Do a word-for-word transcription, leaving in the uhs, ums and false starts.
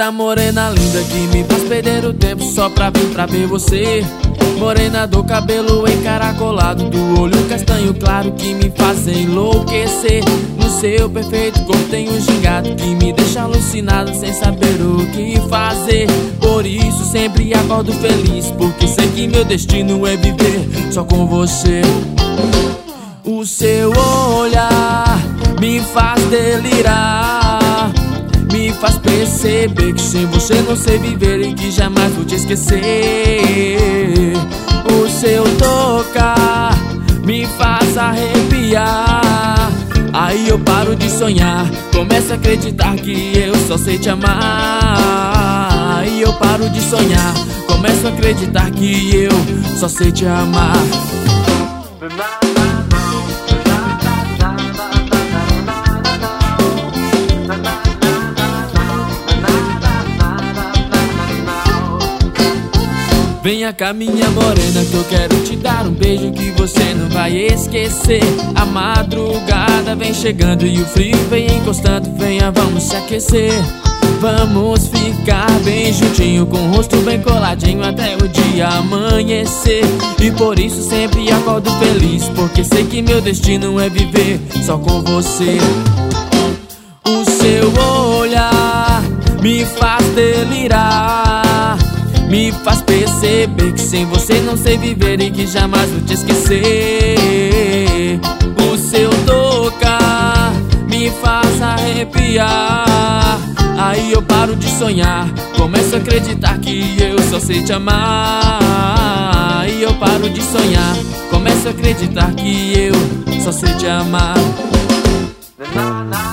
Eita morena linda que me faz perder o tempo só pra vir pra ver você. Morena do cabelo encaracolado, do olho castanho claro que me faz enlouquecer. No seu perfeito corpo tem um gingado que me deixa alucinado sem saber o que fazer. Por isso sempre acordo feliz, porque sei que meu destino é viver só com você. O seu olhar me faz delirar, me faz perceber que sem você não sei viver e que jamais vou te esquecer. O seu tocar me faz arrepiar, aí eu paro de sonhar, começo a acreditar que eu só sei te amar. Aí eu paro de sonhar, começo a acreditar que eu só sei te amar. Venha cá minha morena que eu quero te dar um beijo que você não vai esquecer. A madrugada vem chegando e o frio vem encostando. Venha, vamos se aquecer, vamos ficar bem juntinho, com o rosto bem coladinho até o dia amanhecer. E por isso sempre acordo feliz, porque sei que meu destino é viver só com você. O seu olhar me faz delirar, me faz perceber que sem você não sei viver e que jamais vou te esquecer. O seu tocar me faz arrepiar, aí eu paro de sonhar, começo a acreditar que eu só sei te amar. Aí eu paro de sonhar, começo a acreditar que eu só sei te amar.